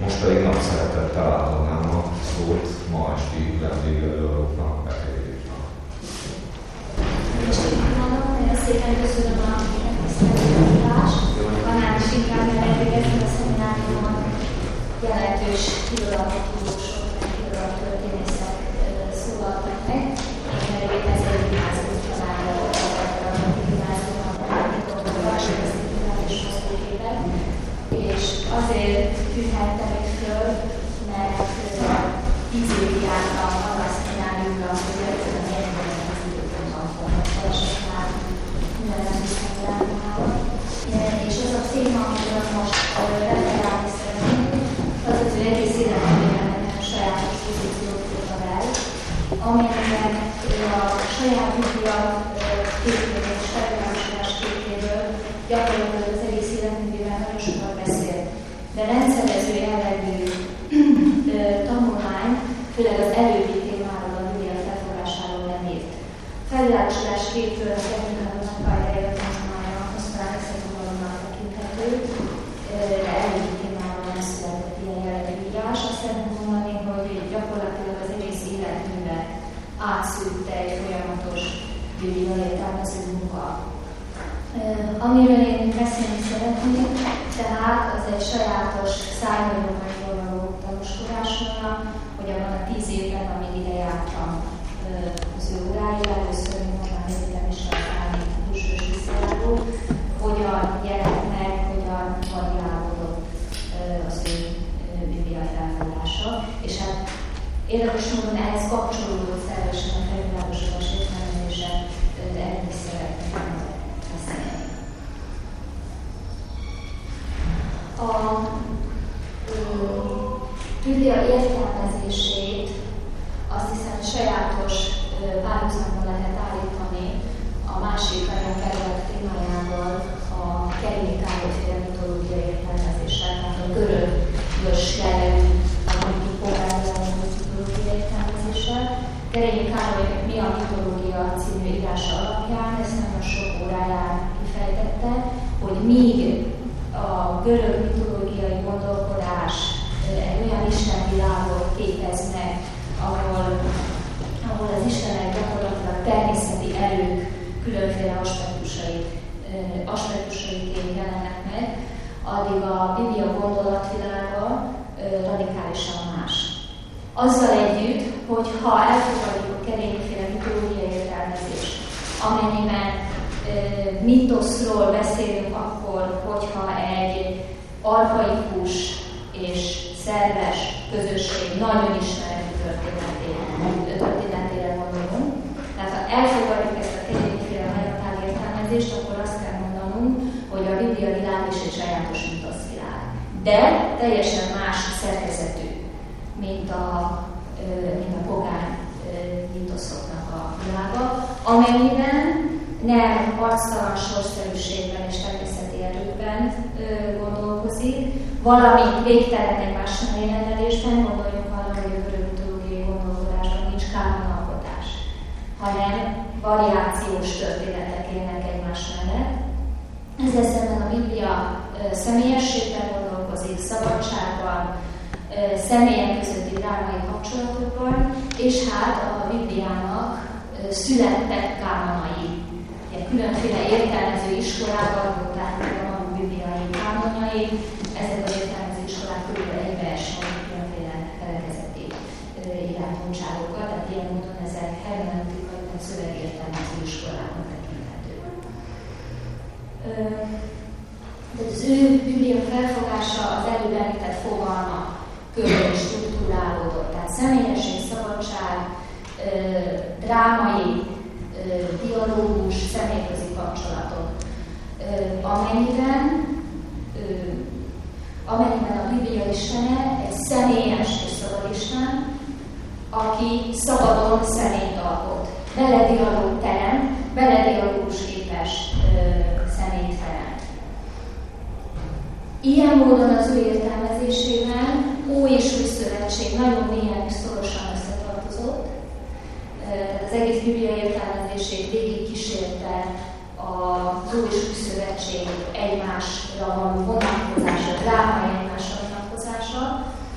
Most pedig nagy szeretettel átadnám a szót ma esti vendégelőadóknak, Petréknak. Most így mondom, nagyon szépen köszönöm a megtisztelőtást. Annál is inkább, mert eddig ezen a szemináriumon jelentős irodalomtudósok, irodalomtörténészek szólaltak meg. Én pedig ezért gimnázium családról voltam a gimnáziumban, amikor Varsói és Moszkókében. És azért tűnhettem itt föl, mert 10 évig jártam arra a szemináriumra, hogy egyszerűen egyébként az időpontban volna, keresett már mindenki szemináriumában. És az a téma, amiről most referálni szeretnénk, az az ő egész életében a sajátos pozíciót foglal el, amelyben a saját Biblia képéről és felvilágosodás képéről gyakorlatilag az egész életművében nagyon sokat beszél. De rendszerező jellegű tanulmány, főleg az előbbi témáról, a Biblia felfogásáról nem írt. Felvilágosodás képről a technikának pályája tanulmánya, azt talán összefoglalónak tekinthető, de előbbi témáról nem született ilyen jellegű írás. Azt szeretném mondani, hogy gyakorlatilag az egész életművet átszűrte egy folyamatos Biblia értelmező munka. Amiről én beszélni szeretnék, tehát az egy sajátos szájnagyomágyról való tanúskodás volna, hogy abban a 10 évben, amíg ide jártam az ő óráira, először mondtam egyetemista, aztán külsős visszajáró, hogyan jelent meg, hogyan variálódott az ő Biblia felfogása. És hát érdekes módon ehhez kapcsolódott szervesen a felvilágosodás értelmezése, de ennek is szeretnék beszélni. A Biblia értelmezését azt hiszem sajátos párhuzamban lehet állítani a másik nagyon kedvelt témájával, a Kerényi Károly-féle mitológia értelmezéssel, tehát a görögös jellegű, amit próbálja mitológia értelmezéssel. Kerényi Károlynak Mi a mitológia című írása alapján ezt nagyon sok óráján kifejtette, hogy míg a görög mitológiai gondolkodás egy olyan istenvilágot képez meg, ahol az istenek gyakorlatilag természeti erők különféle aspektusaiként jelennek meg, addig a Biblia gondolatvilága radikálisan más. Azzal együtt, hogy ha elfogadjuk a Kerényi-féle mitológiai értelmezést, amennyiben mitoszról beszélünk akkor, hogyha egy archaikus és szerves közösség nagyon ismeretű történetére gondolunk. Tehát ha elfogadjuk ezt a Kerényi-féle nagyatál értelmezést, akkor azt kell mondanunk, hogy a Biblia világ is egy sajátos mitoszvilág. De teljesen más szerkezetű, mint a pogán mitoszoknak a világa, amennyiben nem arctalan sorszerűségben és természeti erőkben gondolkozik, valamint végtelen egymás jelenelésben, gondoljunk arra, hogy a görög mitológiai gondolkodásban nincs kánonalkotás, hanem variációs történetek élnek egymás mellett. Ezzel szemben a Biblia személyességben gondolkozik, szabadságban, személyek közötti drámai kapcsolatokban, és hát a Bibliának születtek kánonai. Különféle értelmező iskolában voltak a maguk bibliai kánonjai, ezek az értelmező iskolák körülbelül egybeesnek különféle felekezeti irányultságokkal, tehát ilyen módon ezek hermeneutikai vagy szövegértelmező iskolának tekinthetők. Tehát az ő Biblia felfogása az előbb említett fogalmak körül struktúrálódott, tehát személyesség, szabadság, drámai, dialógus, személyközi kapcsolatok. Amennyiben a Biblia istene egy személyes és szabad isten, aki szabadon személyt alkot. Vele dialóg teremt, vele dialógus képes személyt teremt. Ilyen módon az ő értelmezésében Ój és Új Szövetség nagyon mélyen és szorosan összetartozott. Az egész Biblia értelmezését végig kísérte az Ój és Új Szövetség egymásra való vonatkozása, drámai egymásra vonatkozása,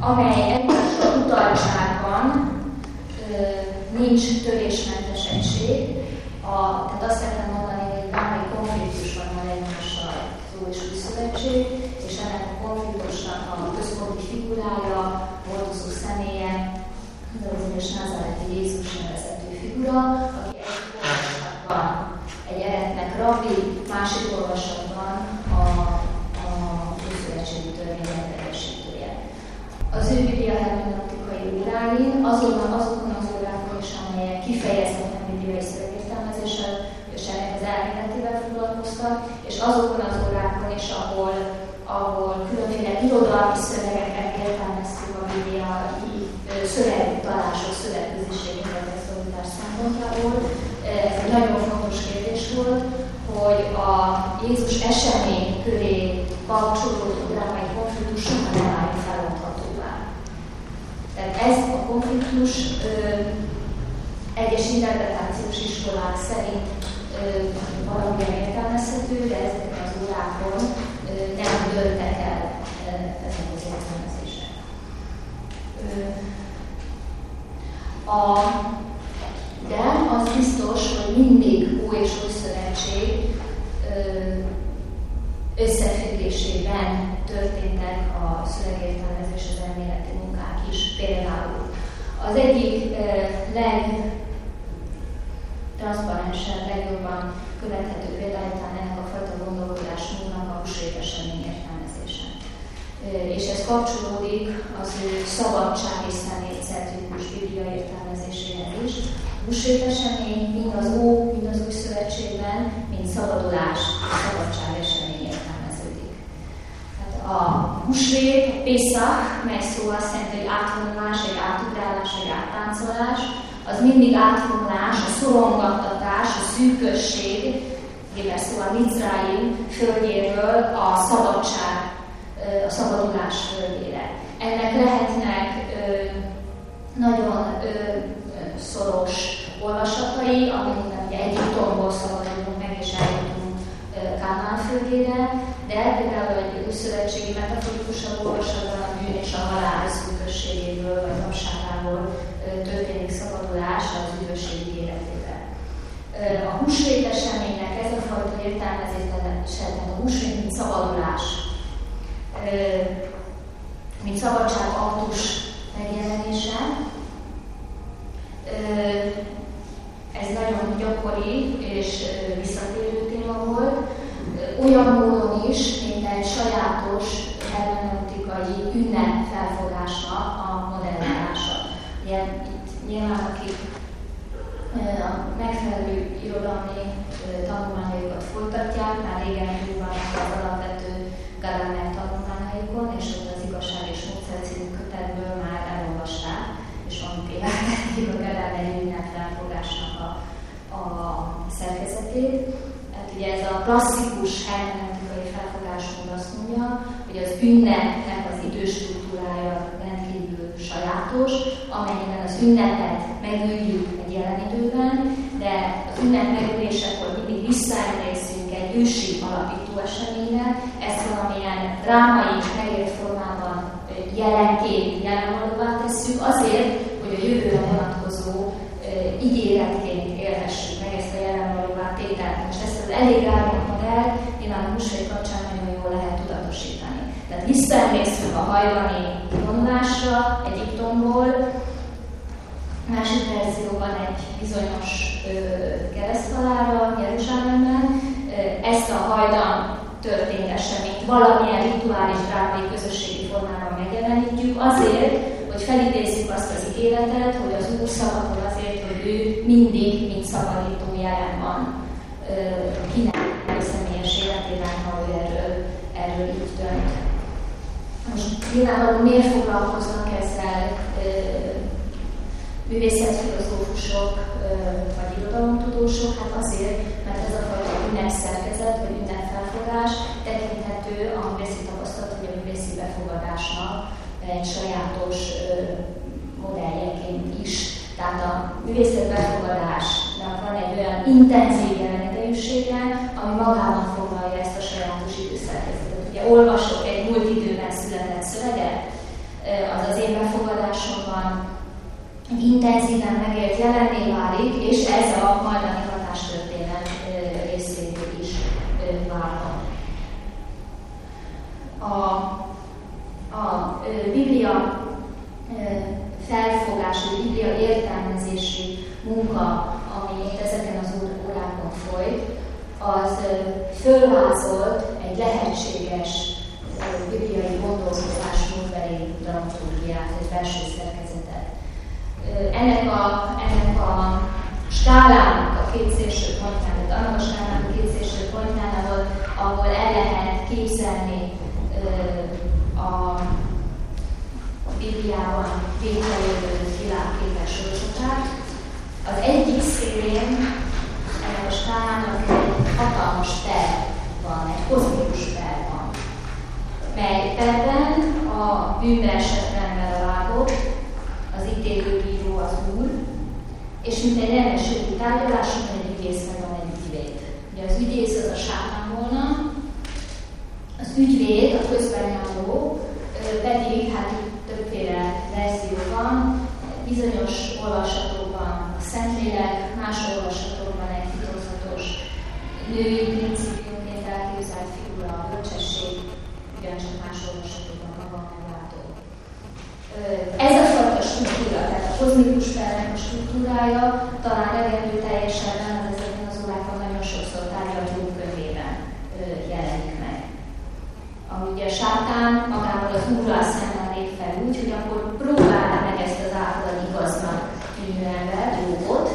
amely egymásra utaltságban nincs törésmentes egység. Tehát azt szeretném mondani, hogy bármely konfliktusban van egymással az Ór és Új Szövetség, és ennek a konfliktusnak a központi figurája, hordozó személye, az bizonyos názáreti Jézus nevezetű figura, aki egy olvasatban egy eretnek rabbi, másik olvasatban a Újszövetségi törvények teljesítője. Az ő biblia hermeneutikai óráin, azokon az órákon is, amelyek kifejezetten bibliai szövegértelmezéssel és ennek az elméletével foglalkoztak, és azokon az órákon is, ahol különféle irodalmi szövegeket értelmeztük a bibliai szövegutalások, szövegközösségek extraditás szempontjából. Ez egy nagyon fontos kérdés volt, hogy a Jézus esemény köré kapcsolódó drámai konfliktus soha nem állt feloldhatóvá. Tehát ez a konfliktus egyes interpretációs iskolák szerint valamilyen értelmezhető, de ezeken az órákon nem döntek el ezek az értelmezések. De az biztos, hogy mindig Új és Új Szövetség összefüggésében történtek a szövegértelmezés az elméleti munkák is. Például az egyik legtranszparensebb, legjobban követhető például ennek a fajta gondolkodásmódnak a húsvét esemény értelmezése. És ez kapcsolódik az ő szabadság és személycentrikus biblia értelmezéséhez is. Húsvét esemény mind az Új Szövetségben, mind szabadulás, szabadság esemény értelmeződik. Tehát a húsvét, Pészak, mely szó azt jelenti, hogy átvonulás, egy átugrálás, egy áttáncolás, az mindig átvonulás, a szorongattatás, a szűkösség, éves szó a Mizraim földjéről a szabadság, a szabadulás földjére. Ennek lehetnek nagyon szoros olvasatai, amikben ugye Egyiptomból szabadulunk meg és eljutunk Kánán földjére, de például egy újszövetségi metaforikusabb olvasatban a bűn és a halál szűkösségéből vagy napságából történik szabadulás az üdvösségi életében. A húsvét eseménynek ez a fajta értelmezése, a húsvét mint szabadulás, mint szabadságaktus megjelenése. Ez nagyon gyakori és visszatérő téma volt. Olyan módon is, mint egy sajátos hermeneutikai ünnepfelfogásnak a modellálása. Itt nyilván akik a megfelelő irodalmi tanulmányaikat folytatják, már régen vannak az alapvető Gadamer tanulmányaikon, és az Igazság és Módszer című kötetből már elolvassák, és van például a Gadamer ünnepfelfogásnak a szerkezetét. Hát ugye ez a klasszikus hermeneutikai felfogásmód azt mondja, hogy az ünnepnek az időstruktúrája rendkívül sajátos, amennyiben az ünnepet megüljük egy jelen időben, de az ünnep megülésekor mindig visszaemlékszünk egy ősi alapító eseményre, ezt valamilyen drámai, megélt formában jelenként jelenvalóvá tesszük, azért, hogy a jövőre vonatkozó ígéretként élhessük meg ezt a jelenvalóvá tételt. Most ezt az elég árnyalt modellt nyilván a húsvét kapcsán nagyon jól lehet tudatosítani. Tehát visszaemlékszünk a hajvani vonulásra Egyiptomból, másik verzióban egy bizonyos kereszthalára Jeruzsálemben. Ezt a hajdan történt eseményt valamilyen rituális drámai közösségi formában megjelenítjük azért, hogy felidézzük azt az ígéretet, hogy az Úr szabadul azért, hogy ő mindig, mint szabadító jelen van kinek a személyes életében, ha ő erről így dönt. Most nyilvánvalóan miért foglalkoznak ezzel művészetfilozófusok vagy irodalomtudósok? Hát azért, mert ez a fajta ünnepszerkezet vagy ünnepfelfogás tekinthető a művészi tapasztalat vagy a művészi befogadásnak egy sajátos modelljeként is. Tehát a művészet befogadásnak van egy olyan intenzív jelenidejűsége, ami magában foglalja ezt a sajátos időszerkezetet. Ugye olvasok egy múlt időben született szöveget, az az én befogadásomban egy intenzíven megélt jelenné válik, és ez a majdani hatástörténet részéről is válhat. A Biblia felfogású, Biblia értelmezési munka, ami itt ezeken az órákon folyt, az fölvázolt egy lehetséges bibliai gondolkozás módbeli dramaturgiát, egy belső szerkezetet. Ennek a skálának a két szélső pontján, annak a skálának a két szélső pontján, ahol el lehet képzelni a Bibliában létrejövő világképes sorozatát. Az egyik szélén ennek a skálának egy hatalmas terv van, egy kozmikus terv van, melyben a bűnbe esett ember a vádlott, az ítélőbíró az Úr, és mint egy rendes jogi tárgyaláson egy ügyész meg van egy ügyvéd. Ugye az ügyész az a sátán volna, az ügyvéd, a közbenjáró pedig, hát többféle verzió van, bizonyos olvasatokban a Szentlélek, más olvasatokban egy titokzatos női principiumként elképzelt figura, a bölcsesség, ugyancsak más olvasatokban maga meglátó. Ez a fajta struktúra, tehát a kozmikus tervnek a struktúrája talán legerőteljesebben ezekben az órákon nagyon sokszor tárgyalt Jobb könyvében jelenik meg. Ami ugye a sátán magával az Úrral szemben lép fel úgy, hogy akkor próbálná meg ezt az általán igaznak tűnő ember, Jobbot,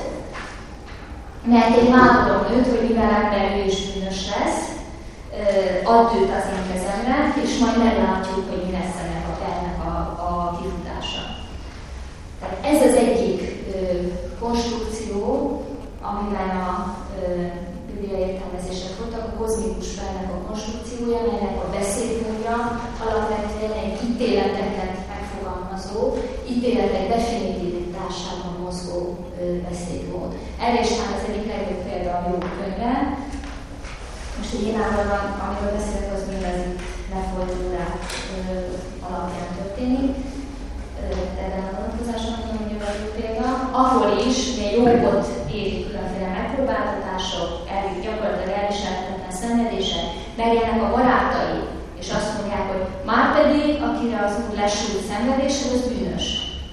mert én vádolom őt, hogy mivel ember ő is bűnös lesz, add őt az én kezemre, és majd meglátjuk, hogy mi lesz ennek a pernek a kifutása. Tehát ez az egyik konstrukció, amiben a bibliai értelmezések voltak, a kozmikus pernek a konstrukciója, melynek a beszédmódja alapvetően egy ítéleteket megfogalmazó, ítéletek definitivitásában mozgó beszédmód. Erre is már az egyik legjobb példa a Jobb könyve. Most így nyilvánvalóan, amiről beszélek, az mindez itt lefolyt órák alapján történik. Ebben a vonatkozásban nagyon jó példa, ahol is még Jobbot érik különféle megpróbáltatások, gyakorlatilag elviselhetetlen szenvedések, megjelennek a barátai, és azt mondják, hogy már pedig, akire az Úr lesült szenvedésre, az bűnös.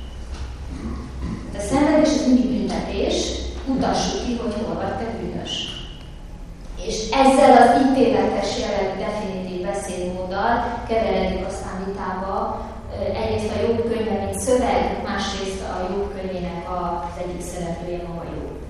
De a szenvedés az mindig büntetés, mutassuk ki, hogy hol vagy te bűnös. És ezzel az ítéletes jellegű definitív beszédmóddal keveredik aztán vitába egyrészt a Jobb könyve, mint szöveg, másrészt a Jobb könyvének az egyik szereplője maga Jobb.